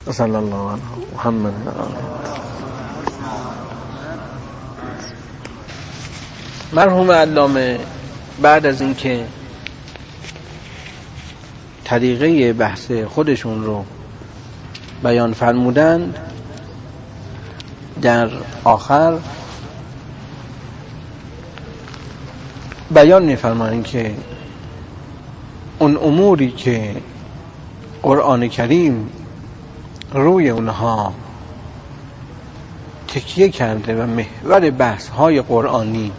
صلی الله علیه محمد. مرحوم علامه بعد از اینکه طریقه بحث خودشون رو بیان فرمودند، در آخر بیان می‌فرمایند که اون اموری که قرآن کریم روی اونها تکیه کرده و محور بحث‌های قرآنی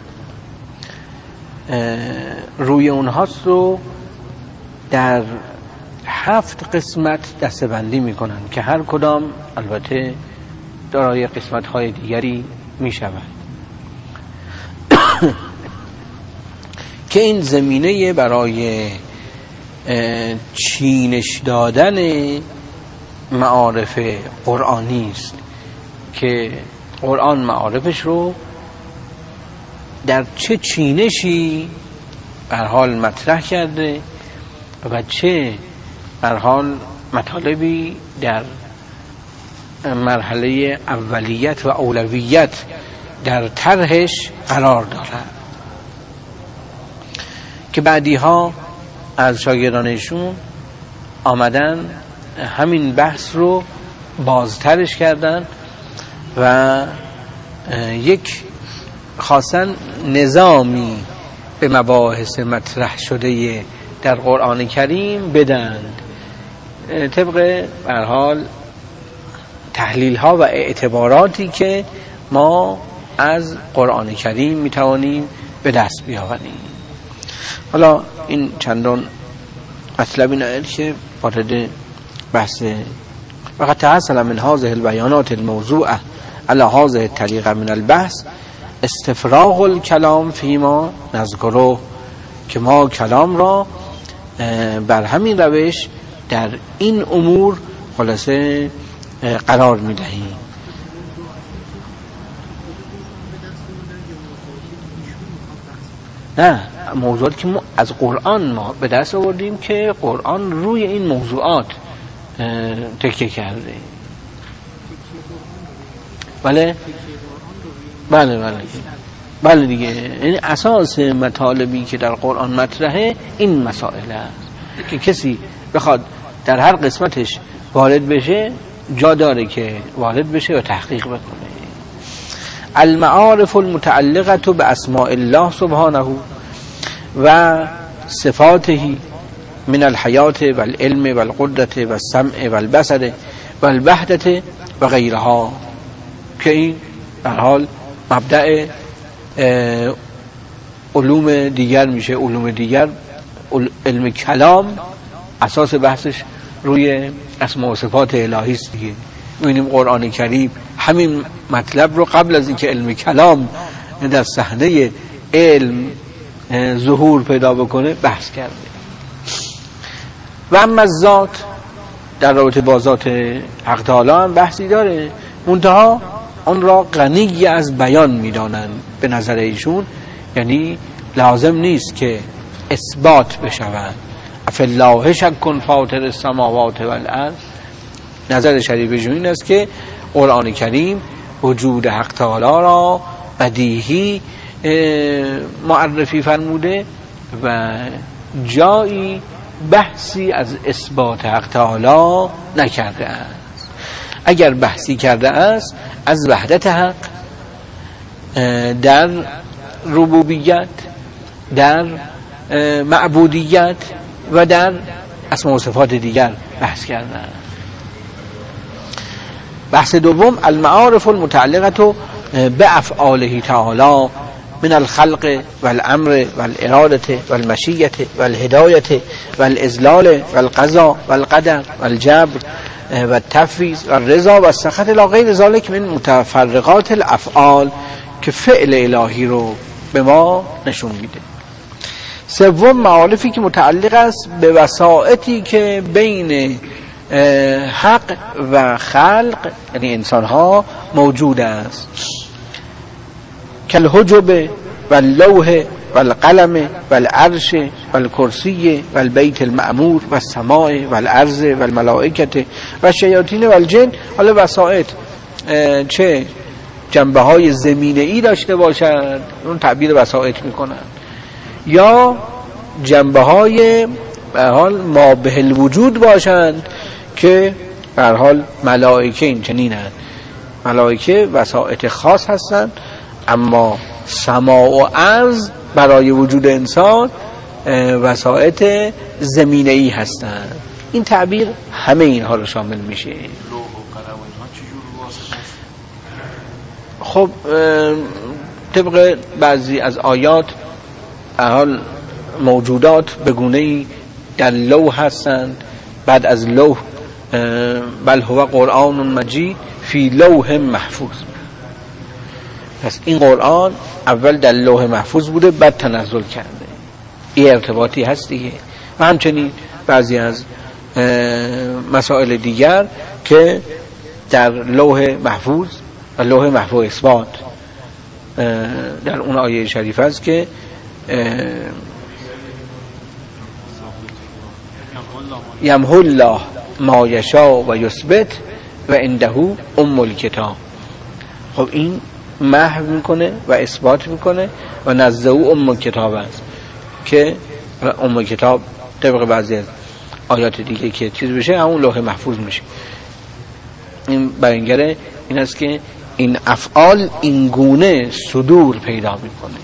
روی اونهاست رو در 7 قسمت دسته‌بندی می‌کنن که هر کدام البته دارای قسمت‌های دیگری می‌شود که این زمینه برای چینش دادن معارف قرآنی است که قرآن معارفش رو در چه چینشی به هر حال مطرح کرده و چه به هر حال مطالبی در مرحله اولیت و اولویت در طرحش قرار دارد که بعدیها از شاگردانشون آمدن همین بحث رو بازترش کردن و یک خاصا نظامی به مباحث مطرح شده در قرآن کریم بدند طبق به هر حال تحلیل ها و اعتباراتی که ما از قرآن کریم میتوانیم به دست بیاوریم. حالا این چندان مطلبی نه که وارد بحث وقد تحصل من هذه البيانات الموضوعه على هذه الطريقه من البحث استفراغ الكلام فيما نذكره، که ما کلام را بر همین روش در این امور خلاصه قرار میدهیم. نه، موضوعاتی که ما از قرآن ما به دست آوردیم که قرآن روی این موضوعات تکیه کرده. بله دیگه، یعنی اساس مطالبی که در قرآن مطرحه این مسائل است که کسی بخواد در هر قسمتش وارد بشه جا داره که وارد بشه و تحقیق بکنه. المعارف المتعلقه باسماء الله سبحانه و صفاته من الحیات و العلم و القدرت و السمع و البصر و الوحدت و غیرها، که این در حال مبدأ علوم دیگر میشه. علوم دیگر، علم کلام اساس بحثش روی اسماء و صفات الهی است دیگه. می‌بینیم قرآن کریم همین مطلب رو قبل از اینکه علم کلام در صحنه علم ظهور پیدا بکنه بحث کرده. و اما ذات، در رابطه با ذات حق تعالی هم بحثی داره، منتها آن را غنی از بیان می‌دانند به نظر ایشون، یعنی لازم نیست که اثبات بشود. افالله شک فاطر السماوات والارض. نظر شریف ایشون این است که قرآن کریم وجود حق تعالی را بدیهی معرفی فرموده و جایی بحثی از اثبات حق تعالی نکرده است. اگر بحثی کرده است از وحدت حق در ربوبیت، در معبودیت و در اسماء و صفات دیگر بحث کرده است. بحث دوم المعارف المتعلقه بافعاله تعالی من الخلق والامر والاراده والمشیه والهدایه والاذلال والقضاء والقدر والجبر والتفویض والرضا والسخط الى غیر ذلك من متفرقات الافعال، که فعل الهی رو به ما نشون میده. سوم معارفی که متعلق است به وسائطی که بین حق و خلق یعنی انسان ها موجود است، کالحجب واللوح و القلم و العرش و الکرسی و البیت المعمور و السماء و الارض و الملائکت و الشیاطین و الجن. حالا وسائط چه جنبه های زمینه ای داشته باشند، اون تعبیر وسائط میکنن، یا جنبه های به حال ما به الوجود باشند که به حال ملائکه این چنینند. ملائکه وسائط خاص هستند، اما سماع و ارض برای وجود انسان وسائط زمینه ای هستند. این تعبیر همه اینها رو شامل میشه. خب طبق بعضی از آیات حال موجودات به گونه‌ای در لوح هستند، بعد از لوح بل هو قرآن مجید فی لوح محفوظ. پس این قرآن اول در لوح محفوظ بوده بعد تنزل کرده. این ارتباطی هست دیگه. و همچنین بعضی از مسائل دیگر که در لوح محفوظ و لوح محفوظ اثبات در اون آیه شریف است که یمحو الله ما یشاء و یثبت و عنده ام الکتاب. خب این محو میکنه و اثبات میکنه و نزد او ام الکتاب است که ام الکتاب طبق بعضی از آیات دیگه که چیز بشه همون لوح محفوظ میشه. این بیانگر این است که این افعال این گونه صدور پیدا میکنه.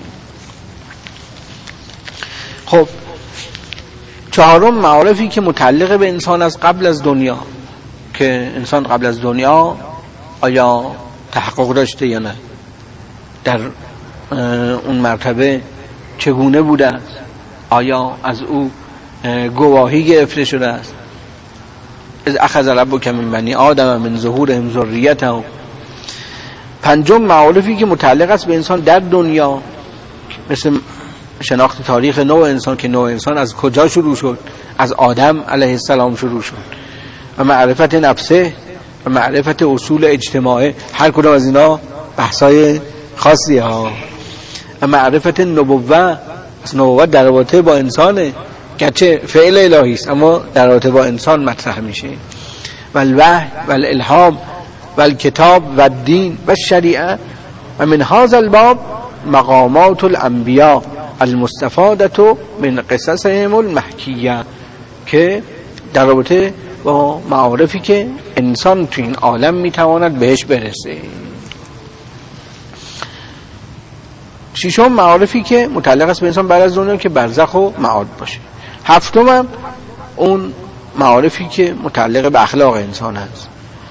خب چهارم معارفی که متعلق به انسان از قبل از دنیا، که انسان قبل از دنیا آیا تحقق داشته یا نه، در اون مرتبه چگونه بوده است، آیا از او گواهی گرفته شده است. از اخذ ربک من بنی آدم من ظهورهم ذریتهم. پنجم معارفی که متعلق است به انسان در دنیا، مثل شناخت تاریخ نوع انسان که نوع انسان از کجا شروع شد، از آدم علیه السلام شروع شد، و معرفت نفسه و معرفت اصول اجتماعی. هر کدام از اینا بحثای خاصی ها. و معرفت نبوت، از نبوت در رابطه با انسانه، گرچه فعل الهی است اما در رابطه با انسان مطرح میشه. و الوحی و الالهام و الکتاب و الدین و الشریعه. و من هذا الباب مقامات الانبیاء المستفاده من قصصهم المحکیه، که در رابطه با معارفی که انسان تو این عالم میتواند بهش برسه. ششم معارفی که متعلق است به انسان بعد از دنیا که برزخ و معاد باشه. هفتم هم اون معارفی که متعلق به اخلاق انسان است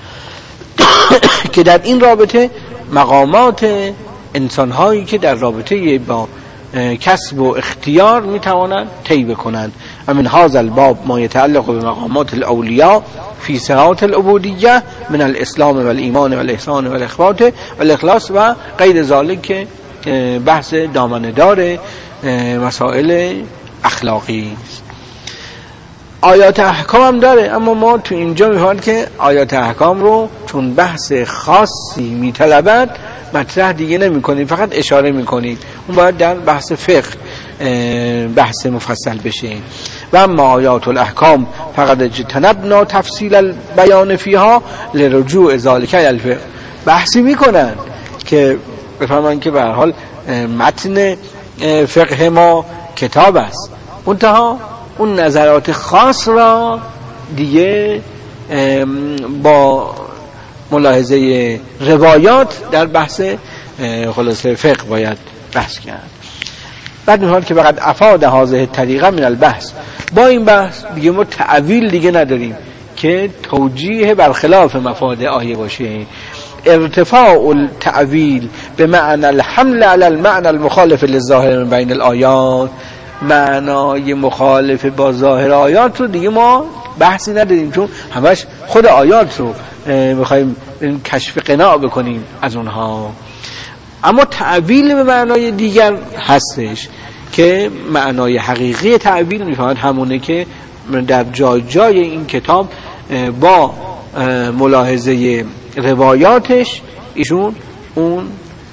که در این رابطه مقامات انسان‌هایی که در رابطه با کسب و اختیار میتوانند طی بکنند. و من هذا الباب ما يتعلق بمقامات الاولیاء فی صراط العبودیه من الاسلام و الایمان و الاحسان و الاخبات و الاخلاص و غیر ذلك، که بحث دامنه‌دار مسائل اخلاقی است. آیات احکام هم داره، اما ما تو اینجا می‌خوایم که آیات احکام رو چون بحث خاصی میطلبد مطرح دیگه نمی‌کنیم، فقط اشاره می‌کنیم. اون باید در بحث فقه بحث مفصل بشه. و اما آیات الاحکام فقط اجتنبنا تفصیل البیان فیها لرجوع ذلك الفقه. بحثی میکنن که بفهمن که به هر حال متن فقه ما کتاب است، منتها اون نظرات خاص را دیگه با ملاحظه روایات در بحث خلاصه فقه باید بحث کرد. بعد می‌حال که فقط افاد هذه طریقه من البحث، با این بحث دیگه ما تعویل دیگه نداریم که توجیه برخلاف مفاد آیه باشه. ارتفاع التعویل به معنی الحمل علی المعنى المخالف للظاهر من بین الآیات، معنای مخالف با ظاهر آیات رو دیگه ما بحثی نداریم، چون همش خود آیات رو میخوایم کشف قناع بکنیم از اونها. اما تعویل به معنای دیگر هستش که معنای حقیقی تعویل میفهمد همونه که در جای جای این کتاب با ملاحظه روایاتش ایشون اون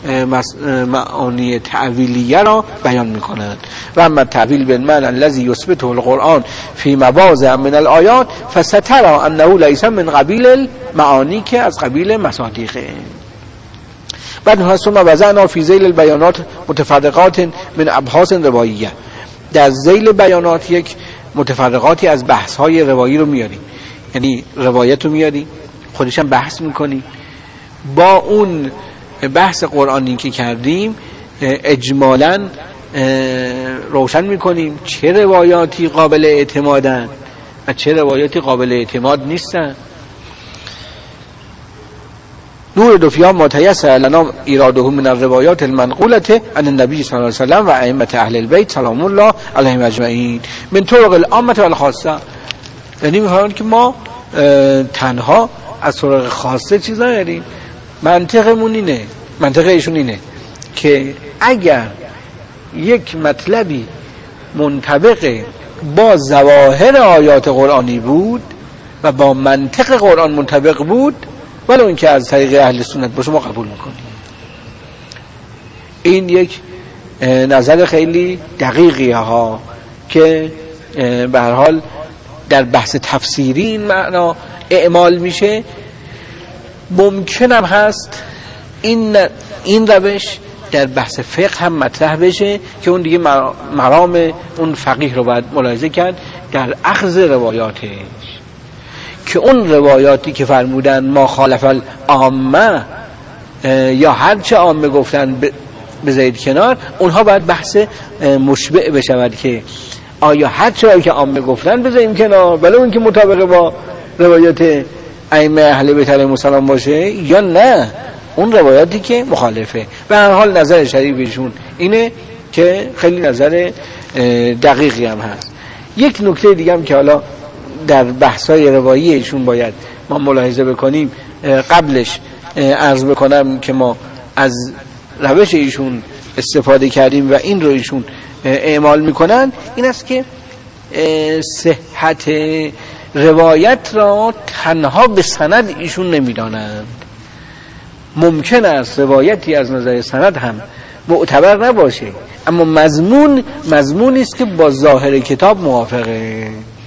معانی تعویلیه را بیان می‌کنند. و اما تعویل بالمعنى الذي يثبته القرآن في مواضع من الآیات فسترى انه ليس من قبیل المعانی که از قبیل مصادیقه. بعد ثم وضعنا في ذیل البیانات متفرقات من ابحاث رواییه. در ذیل بیانات یک متفرقاتی از بحث‌های روایی رو میاریم، یعنی روایت رو میاریم خودش هم بحث میکنیم، با اون بحث قرآنی که کردیم اجمالاً روشن میکنیم چه روایاتی قابل اعتمادن و چه روایاتی قابل اعتماد نیستن. نور فیها ما تیسر لنا ایراده من الروایات المنقولة عن النبی صلی الله علیه وسلم و ائمه اهل البیت سلام الله علیهم اجمعین من طرق العامه و الخاصه. یعنی میخوان که ما تنها از طرق خاصه چیز نداریم. منطقمون اینه، منطقه ایشون اینه که اگر یک مطلبی منطبق با ظواهر آیات قرآنی بود و با منطق قرآن منطبق بود، ولو اینکه از طریق اهل سنت باشه، ما قبول میکنیم. این یک نظر خیلی دقیقیه ها که به هر حال در بحث تفسیری این معنا اعمال میشه. ممکنم هست این روش در بحث فقه هم مطرح بشه که اون دیگه مرام اون فقیه رو باید ملاحظه کرد در اخذ روایاتش، که اون روایاتی که فرمودن ما خالف العامه یا هرچه عامه گفتن بذارید کنار، اونها باید بحث مشبع بشود که آیا هرچه که عامه گفتن بذاریم کنار بله اون که مطابق با روایت ائمه اهل بیت علیهم السلام باشه، یا نه اون روایاتی که مخالفه. به هر حال نظر شریفشون اینه که خیلی نظر دقیقی هم هست. یک نکته دیگه هم که حالا در بحث‌های روایی ایشون باید ما ملاحظه بکنیم، قبلش عرض بکنم که ما از روش ایشون استفاده کردیم و این رو ایشون اعمال میکنن، این است که صحت روایت را تنها به سند ایشون نمیدانند. ممکن است روایتی از نظر سند هم معتبر نباشه، اما مضمونی است که با ظاهر کتاب موافقه،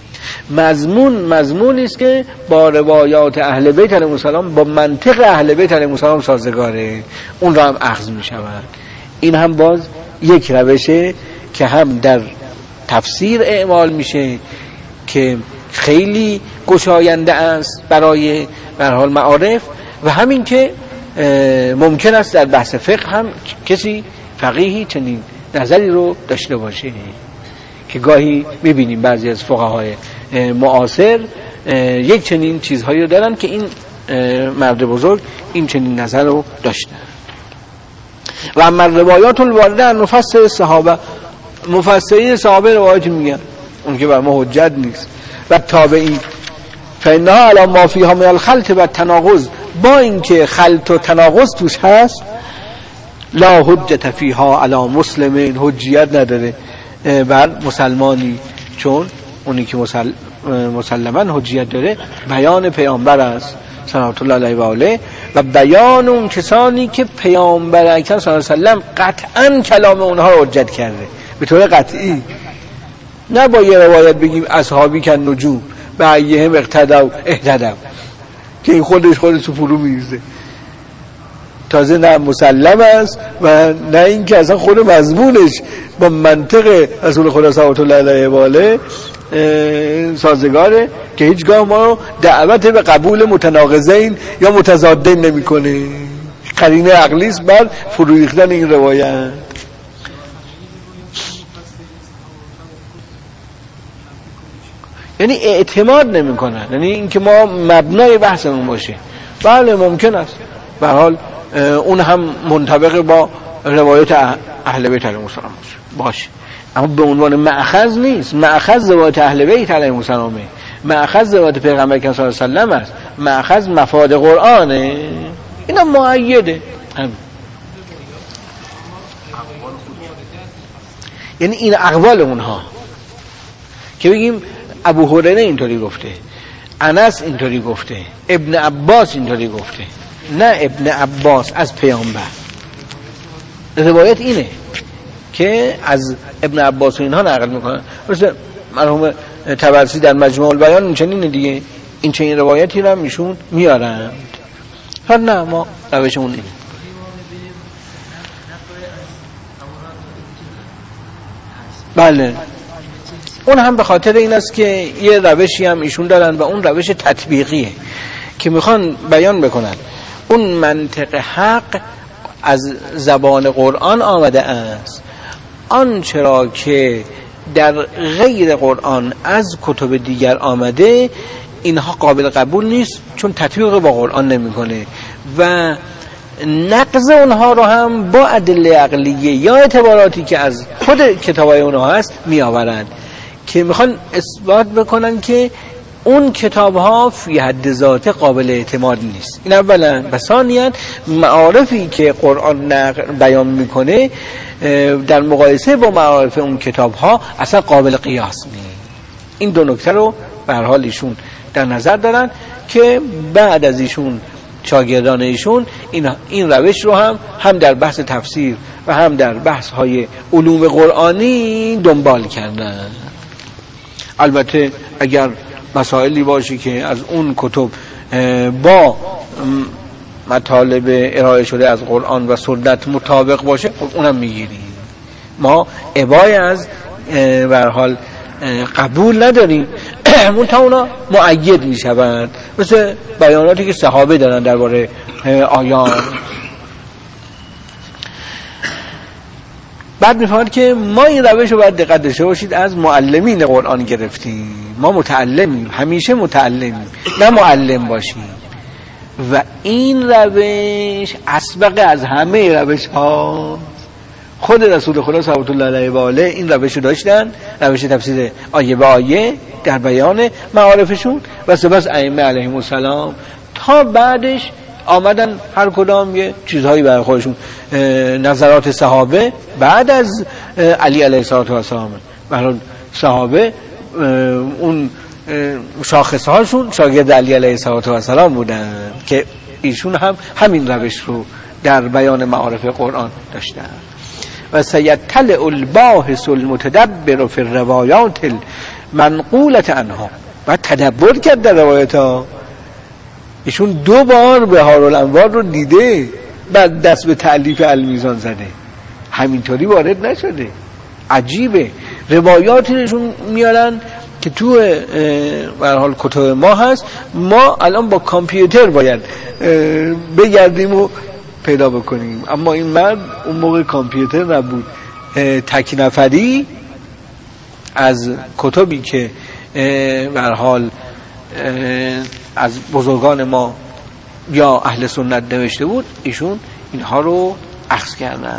مضمونی است که با روایات اهل بیت علیهم السلام، با منطق اهل بیت علیهم السلام سازگاره، اون را هم اخذ می شود. این هم باز یک روشه که هم در تفسیر اعمال میشه که خیلی گشاینده است برای به هر حال معارف، و همین که ممکن است در بحث فقه هم کسی فقیهی چنین نظری رو داشته باشه، که گاهی میبینیم بعضی از فقهای معاصر یک چنین چیزهایی رو دارن که این مرد بزرگ این چنین نظر رو داشتن. و اما روایات الوارده عن مفسر صحابه، مفسرین صحابه روایت میگن، اون که بر ما حجت نیست، و تابعین فانها علی ما فیها من الخلط و التناقض، با اینکه خلط و تناقض توش هست، لا حجت فیها علی مسلمین، حجیت نداره بر مسلمانی، چون اونی که مسلمان حجیت داره بیان پیامبر است صلوات الله علیه و آله، و بیان اون کسانی که پیامبر اکرم صلی الله علیه و سلم قطعا کلام اونها رو حجت کرده به طور قطعی. نه با یه روایت بگیم اصحابی کن نجوم به ایهم اقتدوا اهتدوا که این خودش فرو میریزه، تازه نه مسلم است و نه این که اصلا خود مضمونش با منطق رسول خدا صلوات الله علیه و آله سازگاره، که هیچگاه ما دعوت به قبول متناقضین یا متضادین نمیکنه. قرینه عقلی است بر فرو ریختن این روایت. یعنی اعتماد نمیکنن، یعنی اینکه ما مبنای بحثمون باشه. بله ممکن است به هر حال اون هم منطبق با روایت اهل بیت علیهم السلام باشه، اما به عنوان مأخذ نیست. مأخذ روایت اهل بیت علیهم السلامه، مأخذ روایت پیغمبر صلی الله علیه و سلم است، مأخذ مفاد قرآنه، اینا مؤیده. یعنی این اقوال اونها که بگیم ابو هریره اینطوری گفته، انس اینطوری گفته، ابن عباس اینطوری گفته، نه ابن عباس از پیامبر، روایت اینه که از ابن عباس و اینها نقل میکنن. مثل مرحوم طبرسی در مجموع البیان این چنینه دیگه، این چنین روایتی رو هم ایشون میارن. هر نه ما روشمون اینه. بله اون هم به خاطر این است که یه روشی هم ایشون دارن و اون روش تطبیقیه که میخوان بیان بکنن اون منطق حق از زبان قرآن آمده است، آن چرا که در غیر قرآن از کتب دیگر آمده اینها قابل قبول نیست چون تطبیق با قرآن نمیکنه و نقض اونها رو هم با ادله عقلیه یا اعتباراتی که از خود کتابای اونها هست می آورند که میخوان اثبات بکنن که اون کتاب ها فی حد ذات قابل اعتماد نیست. این اولا. و ثانیاً معارفی که قرآن بیان میکنه در مقایسه با معارف اون کتاب ها اصلا قابل قیاس نیست. این دو نکته رو به هر حال ایشون در نظر دارن که بعد از ایشون شاگردان ایشون این روش رو هم در بحث تفسیر و هم در بحث های علوم قرآنی دنبال کردن. البته اگر مسائلی باشه که از اون کتب با مطالب ارائه شده از قرآن و سنت مطابق باشه اونم میگیریم. ما ابای از به هر حال قبول نداریم منتها اونا مؤید میشوند، مثل بیاناتی که صحابه دارن درباره آیات. بعد میفهمد که ما این روش رو باید دقت داشته باشید از معلمین قرآن گرفتیم. ما متعلمیم، همیشه متعلمیم، نه معلم باشیم. و این روش اسبق از همه روش ها. خود رسول خدا صلی الله علیه و آله این روش رو داشتن، روش تفسیر آیه به آیه در بیان معارفشون و سپس ائمه علیهم السلام تا بعدش آمدن هر کدام یه چیزهایی برای خودشون. نظرات صحابه بعد از علی علیه السلام، برای صحابه اون شاخص هاشون شاگرد علی علیه السلام بودن که ایشون هم همین روش رو در بیان معارف قرآن داشتن. و سیطلع الباحث المتدبر فی الروایات المنقولة عنها، و تدبر کرد در روایت ها. ایشون 2 بار بهارالانوار رو دیده بعد دست به تألیف المیزان زده، همینطوری وارد نشده. عجیبه. روایاتی ایشون میارن که تو به هر حال کتب ما هست، ما الان با کامپیوتر باید بگردیم و پیدا بکنیم، اما این مرد اون موقع کامپیوتر نبود، تک نفری از کتبی که به هر حال از بزرگان ما یا اهل سنت نوشته بود ایشون اینها رو اخذ کردن.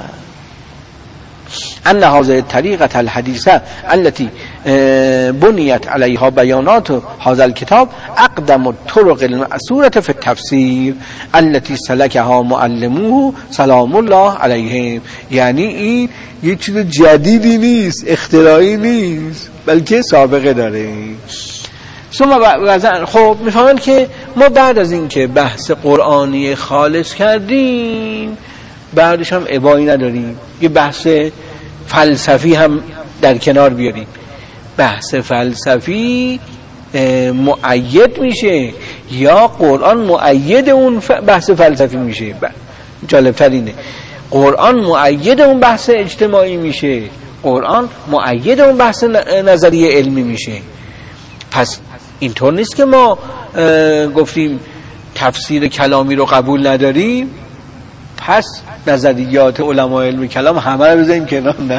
ان هذه الطریقه الحدیثه التي بنیت علیها بیانات هذا الكتاب اقدم الطرق المأثوره في التفسیر التي سلكها معلموه سلام الله علیهم. یعنی این یه چیز جدیدی نیست، اختراعی نیست، بلکه سابقه داره. خب میفهمن که ما بعد از این که بحث قرآنی خالص کردیم بعدش هم ابایی نداریم یه بحث فلسفی هم در کنار بیاریم. بحث فلسفی مؤید میشه یا قرآن مؤید اون بحث فلسفی میشه. جالبتر اینه قرآن مؤید اون بحث اجتماعی میشه، قرآن مؤید اون بحث نظریه علمی میشه. پس اینطور نیست که ما گفتیم تفسیر کلامی رو قبول نداریم پس نظریات علماء علم کلام همه رو بذاریم کنار. نه،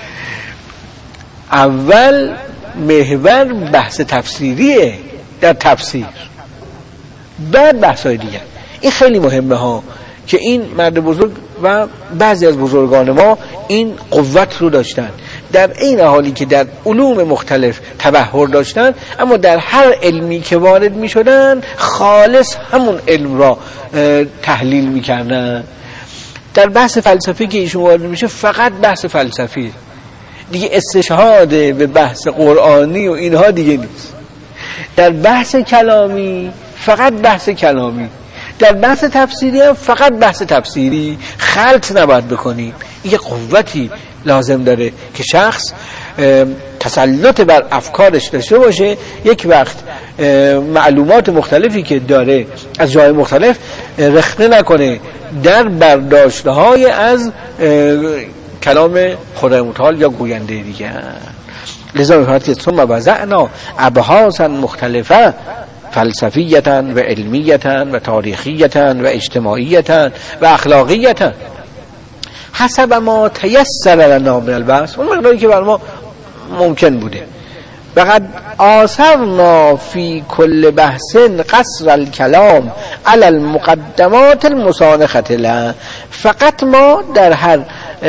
اول محور بحث تفسیریه در تفسیر، بعد بحث‌های دیگر. این خیلی مهمه ها که این مرد بزرگ و بعضی از بزرگان ما این قوت رو داشتن، در این حالی که در علوم مختلف تبحر داشتن، اما در هر علمی که وارد می شدن خالص همون علم را تحلیل می کردن. در بحث فلسفی که ایشون وارد میشه فقط بحث فلسفی دیگه، استشهاد به بحث قرآنی و اینها دیگه نیست. در بحث کلامی فقط بحث کلامی، در بحث تفسیری هم فقط بحث تفسیری. خلط نباید بکنیم. این قوتی لازم داره که شخص تسلط بر افکارش داشته باشه، یک وقت معلومات مختلفی که داره از جای مختلف رخنه نکنه در برداشتهای از کلام خدای متعال یا گوینده دیگر. لذا می‌فرماید که ثم وضعنا ابحاثا مختلفه فلسفیتا و علمیتا و تاریخیتا و اجتماعیتا و اخلاقیتا حسب ما تیسر لنا من البحث، اون مقداری که بر ما ممکن بوده. فقط آثرنا فی کل بحث قصر الکلام علی المقدمات المسانخة له، فقط ما در هر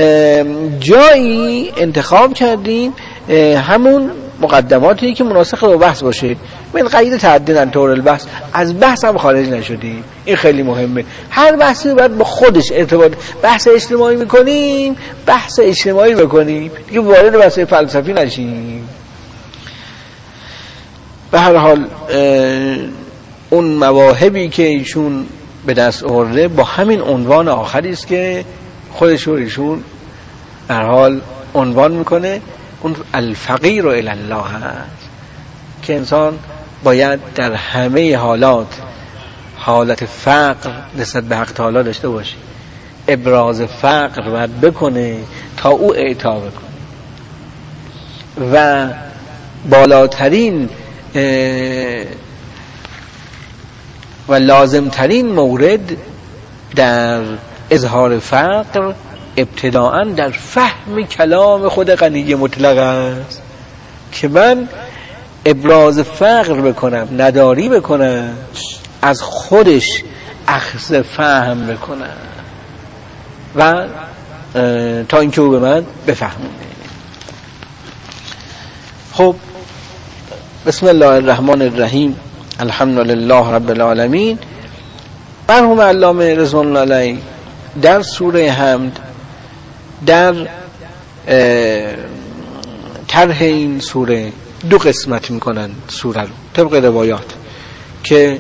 جایی انتخاب کردیم همون مقدماتی که مناسب با بحث باشه، من قید تعدی عن طور البحث، از بحث هم خارج نشدیم. این خیلی مهمه. هر بحثی رو باید با خودش ارتباط، بحث اجتماعی میکنیم بحث اجتماعی بکنیم دیگه، وارد بحث فلسفی نشیم. به هر حال اون مواهبی که ایشون به دست آورده با همین عنوان آخری است که خودش رو ایشون به هر حال عنوان میکنه، اون الفقیر الی الله هست که انسان باید در همه حالت فقر نسبت به حق تعالی داشته باشه، ابراز فقر باید بکنه تا او اعطا بکنه و بالاترین و لازمترین مورد در اظهار فقر ابتداءً در فهم کلام خود غنی مطلق است که من ابراز فقر بکنم، نداری بکنم، از خودش اخذ فهم بکنم و تا اینکه او به من بفهمونه. خب بسم الله الرحمن الرحیم، الحمد لله رب العالمین. مرحوم علامه رضوان الله علیه در سوره حمد در طرح این سوره دو قسمت میکنن سوره رو طبق روایات، که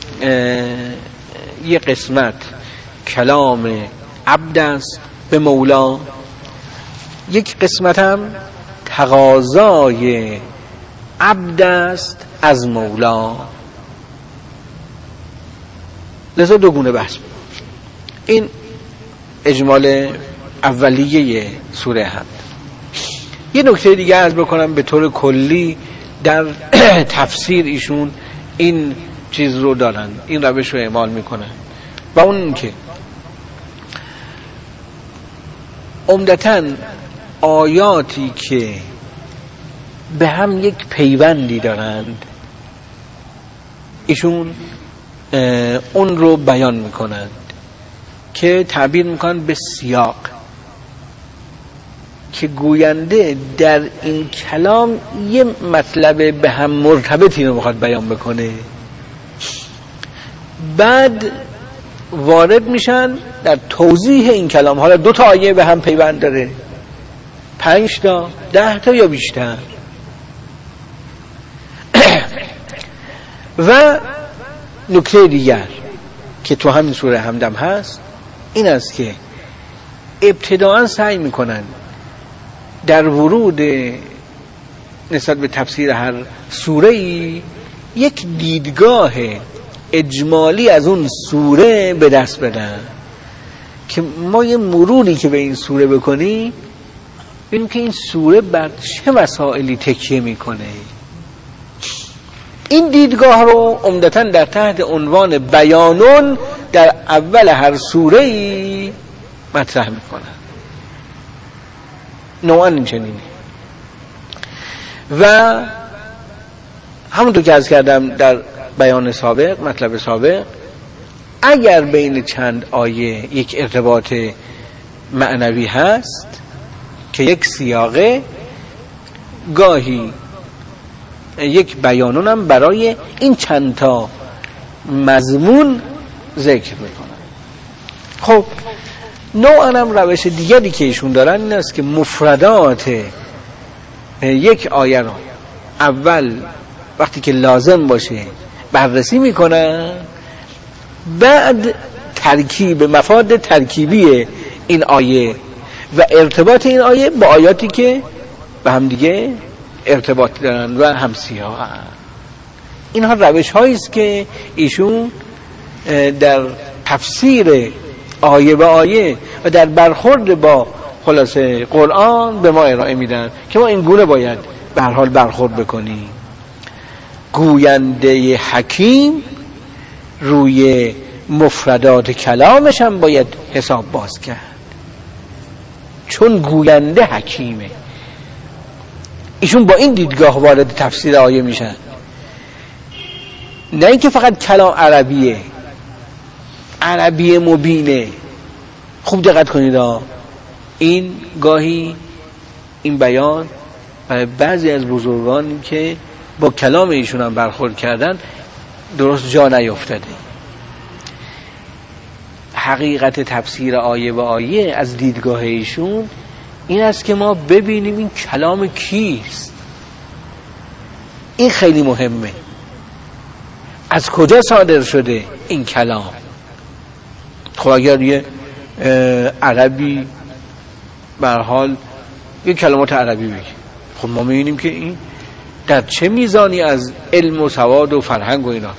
یه قسمت کلام عبد است به مولا، یک قسمت هم تقاضای عبد است از مولا. لذا دو گونه بحث. این اجمال اولیه سوره حمد. یه نکته دیگه عرض بکنم به طور کلی در تفسیر ایشون این چیز رو دارن، این روش رو اعمال میکنن، و اون که عمدتاً آیاتی که به هم یک پیوندی دارند ایشون اون رو بیان میکنند که تعبیر میکنن به سیاق، که گوینده در این کلام یه مطلب به هم مرتبطی رو میخواد بیان بکنه، بعد وارد میشن در توضیح این کلام. حالا 2 تا آیه به هم پیوند داره، 5 تا 10 تا یا بیشتر. و نکته دیگر که تو همین سوره حمدم هست این است که ابتداءً سعی میکنن در ورود نسبت به تفسیر هر سوره‌ای یک دیدگاه اجمالی از اون سوره به دست بدن، که ما یه مروری که به این سوره بکنیم ببینیم که این سوره بر چه مسائلی تکیه میکنه. این دیدگاه رو عمدتاً در تحت عنوان بیانون در اول هر سوره‌ای مطرح میکنن. نوعاً این چنینه. و همونطور که عرض کردم در بیان سابق، مطلب سابق، اگر بین چند آیه یک ارتباط معنوی هست که یک سیاقه، گاهی یک بیانون هم برای این چند تا مضمون ذکر میکنن. خب نوعاً هم روش دیگری که ایشون دارن این است که مفردات یک آیه رو اول وقتی که لازم باشه بررسی میکنن، بعد ترکیب مفاد ترکیبی این آیه و ارتباط این آیه با آیاتی که به هم دیگه ارتباط دارن و همسیاه. اینها روش هایی است که ایشون در تفسیر آیه به آیه و در برخورد با خلاصه قرآن به ما ارائه میدن که ما این گونه باید به هر حال برخورد بکنیم. گوینده حکیم روی مفردات کلامش هم باید حساب باز کرد، چون گوینده حکیمه. ایشون با این دیدگاه وارد تفسیر آیه میشن، نه اینکه فقط کلام عربی مبینه. خوب دقت کنید، این گاهی این بیان برای بعضی از بزرگان که با کلام ایشون هم برخورد کردن درست جا نیفتاده. حقیقت تفسیر آیه و آیه از دیدگاه ایشون این است که ما ببینیم این کلام کیست. این خیلی مهمه، از کجا صادر شده این کلام. خب اگر یه عربی به هر حال یه کلمات عربی بگه، خب ما می‌بینیم که این در چه میزانی از علم و سواد و فرهنگ و ایناست.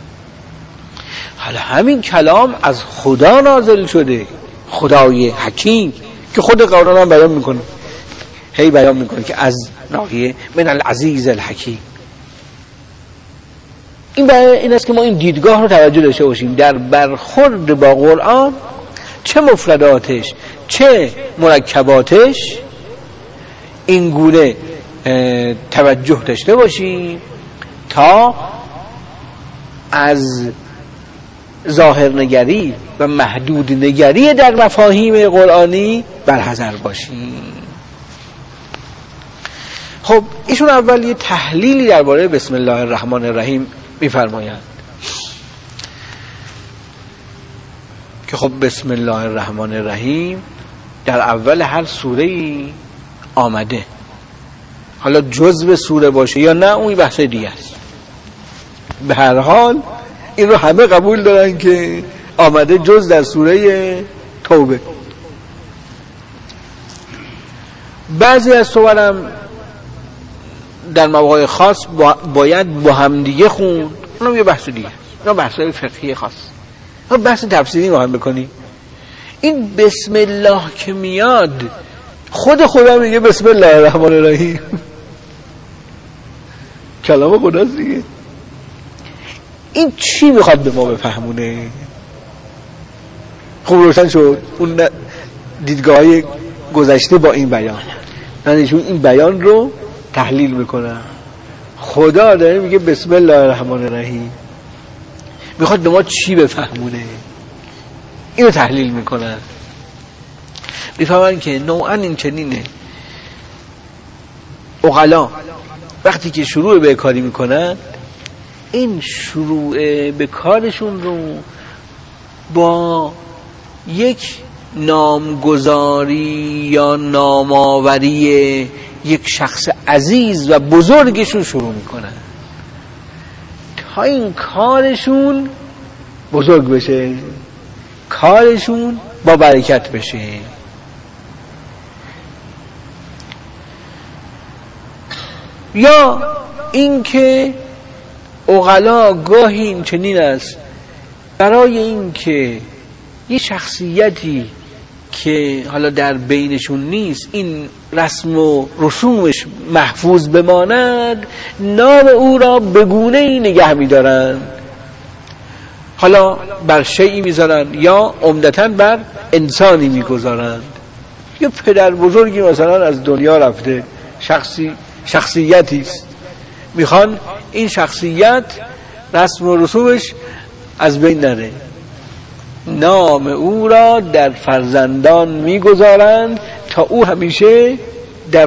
حالا همین کلام از خدا نازل شده، خدای حکیم که خود قرآن هم بیان میکنه، بیان میکنه که از ناحیه من العزیز الحکیم. این است که ما این دیدگاه رو توجه داشته باشیم در برخورد با قرآن، چه مفرداتش چه مرکباتش، این گونه توجه داشته باشیم تا از ظاهر نگری و محدود نگری در مفاهیم قرآنی برحذر باشیم. خب ایشون اول یه تحلیلی درباره بسم الله الرحمن الرحیم میفرمایند که خب بسم الله الرحمن الرحیم در اول هر سوره‌ای آمده، حالا جزء سوره باشه یا نه اون بحث دیگه است. به هر حال این رو همه قبول دارن که آمده جزء در سوره توبه. بعضی از سورم در مواقع خاص باید با هم دیگه خوند، اونم یه بحث دیگه، اونم بحثای فقهی خاص. اون بحث تفسیری ما هم بکنیم. این بسم الله که میاد خود خدا میگه بسم الله الرحمن الرحیم، کلام خداست دیگه. این چی میخواد به ما بفهمونه؟ خوب روشن شد اون دیدگاهی گذشته با این بیان. نشون این بیان رو تحلیل میکنن. خدا داره میگه بسم الله الرحمن الرحیم، میخواد به ما چی بفهمونه؟ اینو تحلیل میکنن، میفهمن که نوعا این چنینه. عقلا وقتی که شروع به کاری میکنن، این شروع به کارشون رو با یک نامگذاری یا نامآوری یک شخص عزیز و بزرگشون شروع میکنن تا این کارشون بزرگ بشه، کارشون با برکت بشه. یا اینکه عقلا گاهی این چنین است، برای اینکه یه شخصیتی که حالا در بینشون نیست این رسم و رسومش محفوظ بماند، نام او را به گونه‌ای نگه می‌دارن، حالا بر شیئی میذارن یا عمدتاً بر انسانی میگذارند. یه پدر بزرگی مثلا از دنیا رفته، شخصیتی است، میخوان این شخصیت رسم و رسومش از بین نره، نام او را در فرزندان میگذارند تا او همیشه در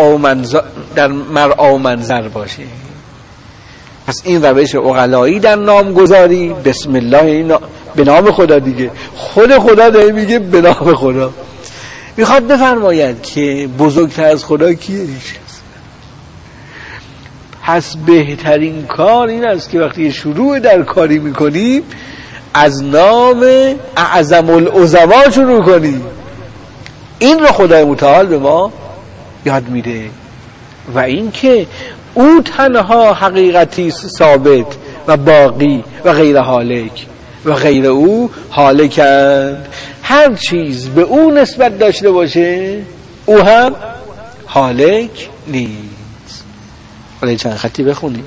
مرعا منظر باشه. پس این روش عقلایی در نامگذاری، بسم الله به نام خدا دیگه، خود خدا داره میگه به نام خدا. میخواد بفرماید که بزرگتر از خدا کیه؟ پس بهترین کار این است که وقتی شروع در کاری میکنیم از نام اعظم العظما شروع کنیم. این رو خدای متعال به ما یاد میده و این که او تنها حقیقتی ثابت و باقی و غیر هالک و غیر او هالکند. هر چیز به او نسبت داشته باشه او هم هالک نیست. ولی چند خطی بخونیم.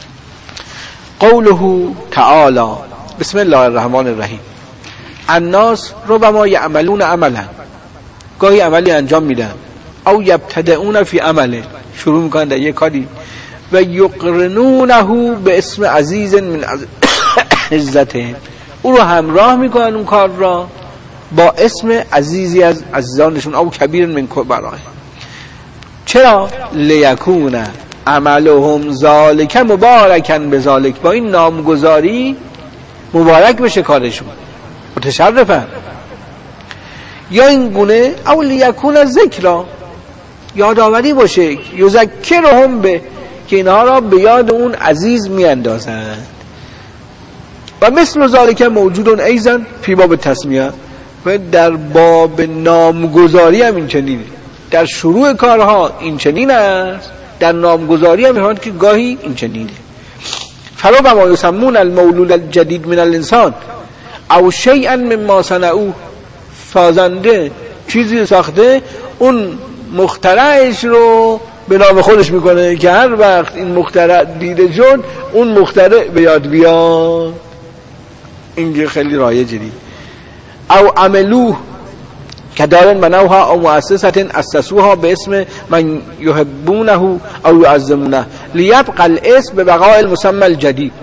قوله تعالی بسم الله الرحمن الرحیم الناس ربما یعملون عملا، گاهی عملی انجام میدن، او یبتدئون فی عمله، شروع میکنن در یک کاری، و یقرنونه به اسم عزیز من عزته، او رو همراه میکنن اون کار را با اسم عزیزی از عزیزانشون، او کبیر من کبراه. چرا؟ لیکون عملهم ذالک مبارکا بذالک، با این نامگذاری مبارک بشه کارشون، متشرفن. یا این گونه او لیکون ذکرا، یادآوری باشه، یذکرهم به، که اینها را به یاد اون عزیز میاندازند. و مثل ذالک موجود ایضا فی باب تسمیه، و در باب نامگذاری هم این چنینه، در شروع کارها این چنین است، در نامگذاری هم می‌خواند که گاهی این چنینه. فربما یسمون المولود الجدید من الانسان او شیئا مما صنعوا، سازنده چیزی ساخته اون مخترعش رو به نام خودش میکنه که هر وقت این مخترع دیده شد اون مخترع به یاد بیاد. این خیلی رایجه دی. او عملوه کدارن بنوها او مؤسسة اسسوها به اسم من یحبونه او یعظمونه لیبقى الاسم به بقاء المسمى الجدید،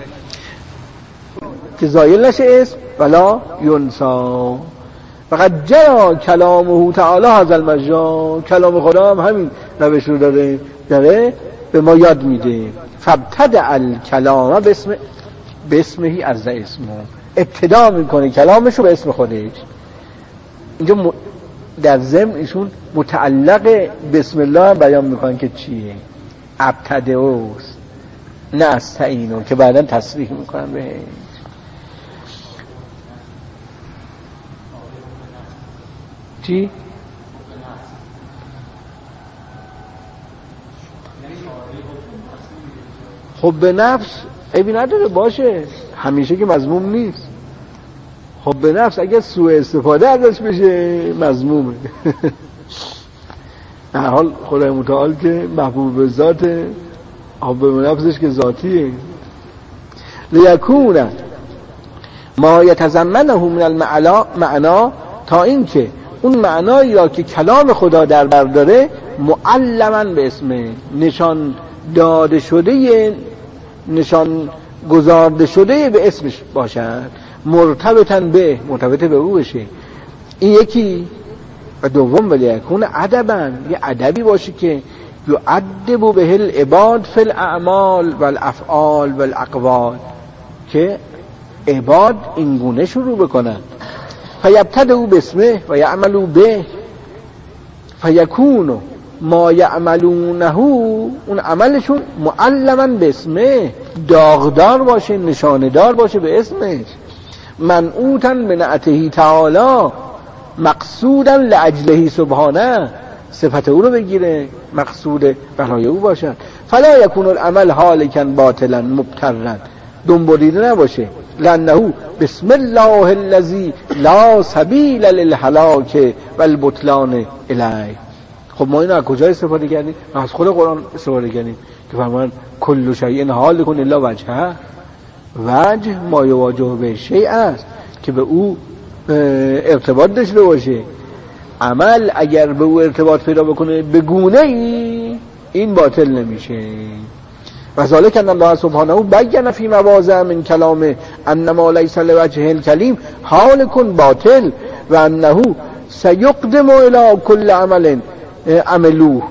که زایل نشه اسم ولا ینسا. فقط جرا کلامه تعالی هذا المجرا، کلام خدا هم همین روش رو داره به ما یاد میده. فابتدع الکلام به اسمه عز اسمه، ابتدا میکنه کلامشو به اسم خودش. اینجا در ضمن ایشون متعلق بسم الله بیان میکنن که چیه، ابتدعوست نه استعینو، که بعدا تصریح میکنن بهش. چی؟ خب به نفس عیبی نداره، باشه، همیشه که مذموم نیست. خب به نفس اگر سوء استفاده ازش بشه مذمومه. در حال خدای متعال که محبوب به ذاته، خب به نفسش که ذاتیه. لیکونه ما یتضمنه من المعنا، تا این که اون معنایی را که کلام خدا در بر داره معلما به اسمه، نشان داده شده، نشان گذارده شده به اسمش باشد، مرتبط به او بشه. این یکی. و دوم ولی یکون ادبا، یه ادبی باشه که یعدب به العباد فی الاعمال والافعال والاقوال، که عباد این گونه شروع بکنن. فیبتدئوا باسمه و یعملوا به فیکون ما یعملونه، اون عملشون معلما به اسمه، داغدار باشه، نشاندار باشه به اسمش، منعوتا بنعته تعالی، مقصودا لاجله سبحانه، صفت او رو بگیره، مقصود برای او باشد. فلا یکون العمل هالکا باطلا مبترا، دنبالیده نباشه، لانه بسم الله الذی لا سبیل للهلاک والبطلان الیه. خب ما اینو از کجا استفاده کردیم؟ از خود قرآن استفاده کردیم که فرمان کل شیء هالک الا وجهه، وجه ما یواجه به شیء است که به او ارتباط داشته باشه. عمل اگر به او ارتباط پیدا بکنه به گونه ای، این باطل نمیشه. و ذالک ان الله سبحانه بیان فی مواضع من کلام انما لیس لوجه الکلیم هالک باطل و انه سیقدم الی کل عمل عملوه،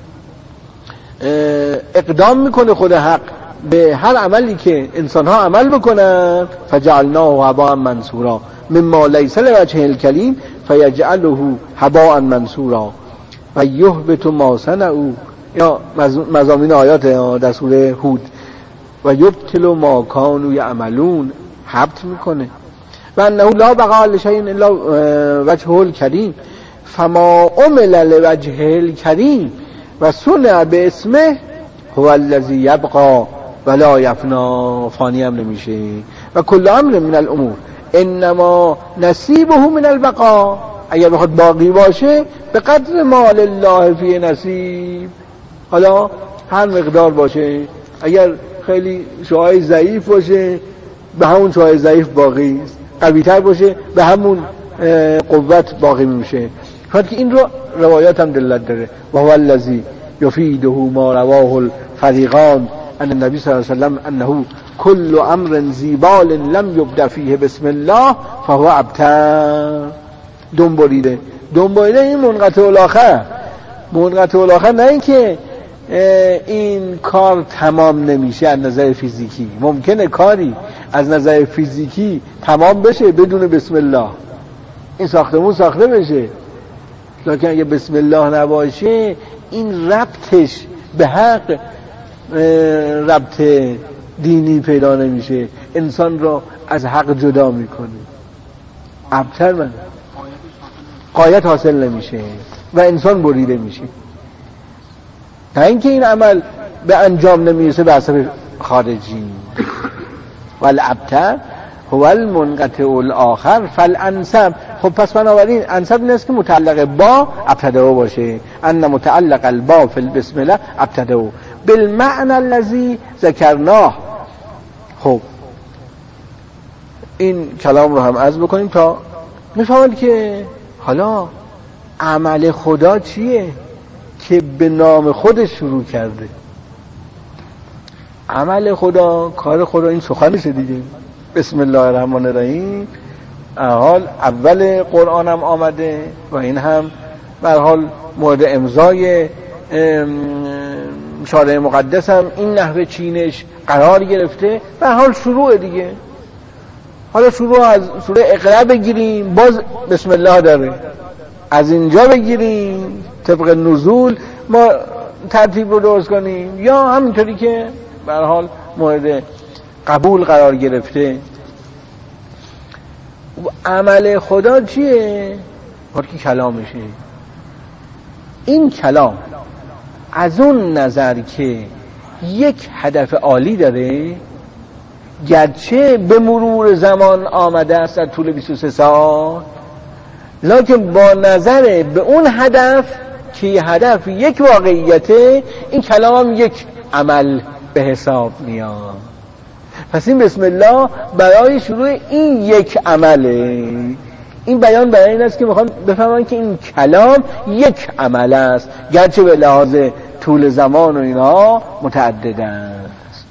اقدام میکنه خود حق به هر عملی که انسان ها عمل بکنن. فجعلناه هباء منثورا مما لیس لوجه الکلیم فیجعله هباء منثورا و یهبط ما صنعوا، یا مضامین آیات در سوره هود، و یبطل ما کانوا یعملون، حبط میکنه. و انه لا بقاء لشیء الا وجهه الکریم فما عمل لوجه الکریم و صنع به اسمه هو الذی یبقى ولا یفنا، فانی هم نمیشه. و کل امر من الامور انما نصیبه من البقاء، اگر بخواد باقی باشه به قدر مال الله فی نصیب، حالا هر مقدار باشه، اگر خیلی شعاع ضعیف باشه به همون شعاع ضعیف باقی است، قوی تر باشه به همون قوت باقی میشه. خاطر که این رو روایات هم دلالت داره. و هو الذی یفیده ما رواه الفریقان ان النبی صلی الله علیه و سلم انه کل امر زیبال لم یبدأ فیه بسم الله فهو ابتر. دنبالیده این منقطع الاخر، نه اینکه این کار تمام نمیشه از نظر فیزیکی. ممکنه کاری از نظر فیزیکی تمام بشه بدون بسم الله، این ساختمون ساخته بشه، لکن اگه بسم الله نباشه این ربطش به حق ربط دینی پیدا نمیشه، انسان را از حق جدا میکنه، ابتر من غایت حاصل نمیشه و انسان بریده میشه. تا اینکه این عمل به انجام نمیرسه به اثر خارجی. والابتر هو المنقطع الاخر فالانسب. خب پس بنابراین انسب این است که متعلق با ابتدأ باشه، ان متعلق البا فی البسم الله ابتدأ بالمعنى الذي ذکرناه. خب این کلام رو هم عرض بکنیم تا میفهمید که حالا عمل خدا چیه که به نام خودش شروع کرده. عمل خدا، کار خدا این سخنشه دیگه. بسم الله الرحمن الرحیم حال اول قرآن هم آمده و این هم به حال مورد امضای شارع مقدس هم این نحوه چینش قرار گرفته. به حال شروع دیگه. حالا شروع از سوره اقرا بگیریم باز بسم الله داره، از اینجا بگیریم طبق نزول ما ترتیب رو درست کنیم، یا همینطوری که به هر حال مورد قبول قرار گرفته. عمل خدا چیه؟ وقتی کلامشه. این کلام از اون نظر که یک هدف عالی داره، گرچه به مرور زمان آمده است در طول 23 سال، لکن با نظر به اون هدف که یه هدف یک واقعیته، این کلام هم یک عمل به حساب میاد. پس این بسم الله برای شروع این یک عمله. این بیان برای این است که میخوام بفهمن که این کلام یک عمل است، گرچه به لحاظ طول زمان و اینها متعدد است.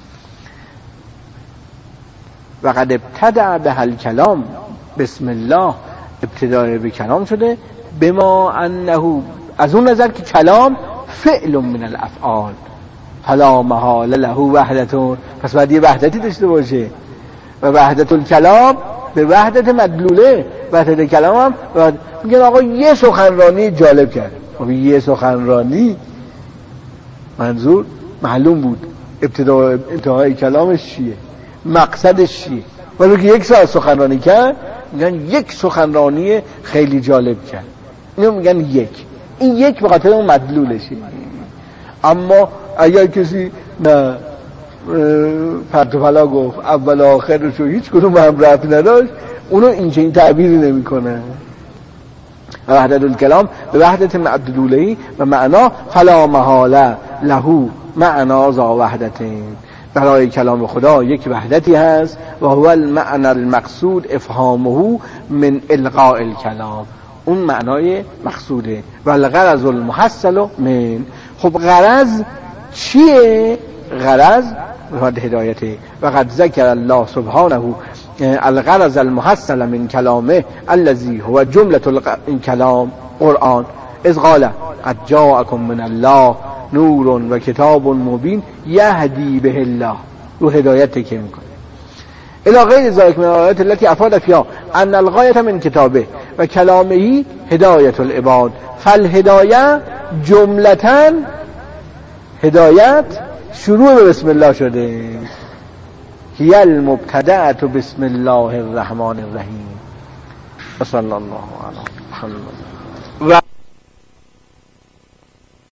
و قد ابتدع به الکلام، بسم الله ابتدای به کلام شده، بما انه، از اون نظر که کلام فعل من الافعال فلا محال له وحدتون، پس باید یه وحدتی داشته باشه و وحدت الکلام به وحدت مدلوله. وحدت کلام هم میگن آقا یه سخنرانی جالب کرد، یه سخنرانی منظور معلوم بود انتهای کلامش چیه، مقصدش چیه، ولی که یک ساعت سخنرانی کرد میگن یک سخنرانی خیلی جالب کرد، اینو میگن یک. این یک به خاطر اون مدلولشه. اما اگر کسی نه پرت و پلا گفت اول آخرش و هیچ کدوم هم رفت نداشت، اونو این تعبیری نمی کنه. وحدت الکلام به وحدت مدلولهی و معنا فلا محاله له معنا ذا وحدتین. برای کلام خدا یک وحدتی هست و هو المعنى المقصود افهامه من القاء الکلام، اون معنای مقصوده. و الغرض المحصل من. خب غرض چیه؟ غرض بفرد هدایته. و قد ذکر الله سبحانه الغرض المحصل من کلامه الذي هو جملة الكلام قرآن اذ قال قد جاءكم من الله نور و کتاب مبین یهدی به الله. رو هدایت که میکنه الى غیر ذلك من الآیات التي افاد فيها ان الغایة من کتابه و کلامه هدایت العباد. فالهدایه جملتاً، هدایت شروع به بسم الله شده. هی المبتدأة بسم الله الرحمن الرحیم. صلی الله علی محمد.